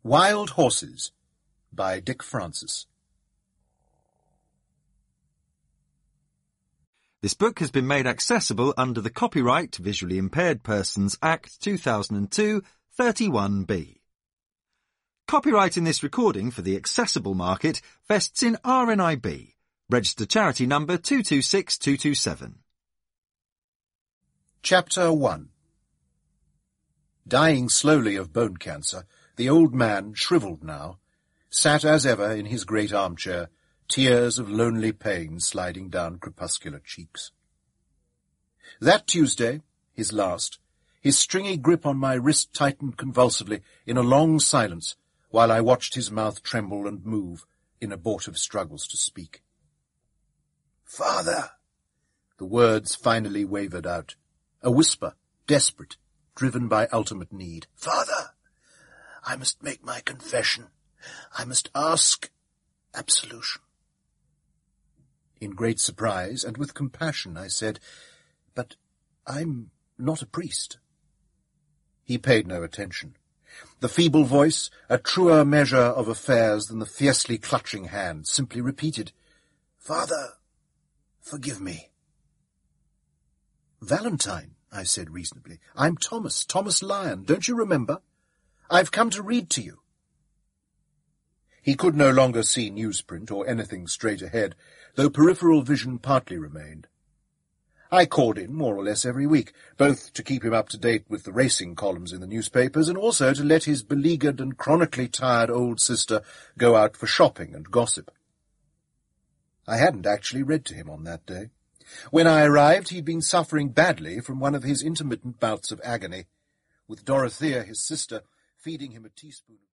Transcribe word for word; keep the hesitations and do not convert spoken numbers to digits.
Wild Horses by Dick Francis. This book has been made accessible under the Copyright Visually Impaired Persons Act two thousand two, thirty-one B. Copyright in this recording for the accessible market vests in R N I B, registered charity number two two six two two seven. Chapter one. Dying slowly of bone cancer, the old man, shrivelled now, sat as ever in his great armchair, tears of lonely pain sliding down crepuscular cheeks. That Tuesday, his last, his stringy grip on my wrist tightened convulsively in a long silence while I watched his mouth tremble and move in abortive struggles to speak. "Father!" The words finally wavered out, a whisper, desperate, driven by ultimate need. "Father! I must make my confession. I must ask absolution." In great surprise and with compassion I said, "But I'm not a priest." He paid no attention. The feeble voice, a truer measure of affairs than the fiercely clutching hand, simply repeated, "Father, forgive me." "Valentine," I said reasonably. "I'm Thomas, Thomas Lyon. Don't you remember? I've come to read to you." He could no longer see newsprint or anything straight ahead, though peripheral vision partly remained. I called in more or less every week, both to keep him up to date with the racing columns in the newspapers and also to let his beleaguered and chronically tired old sister go out for shopping and gossip. I hadn't actually read to him on that day. When I arrived, he'd been suffering badly from one of his intermittent bouts of agony, with Dorothea, his sister, feeding him a teaspoon of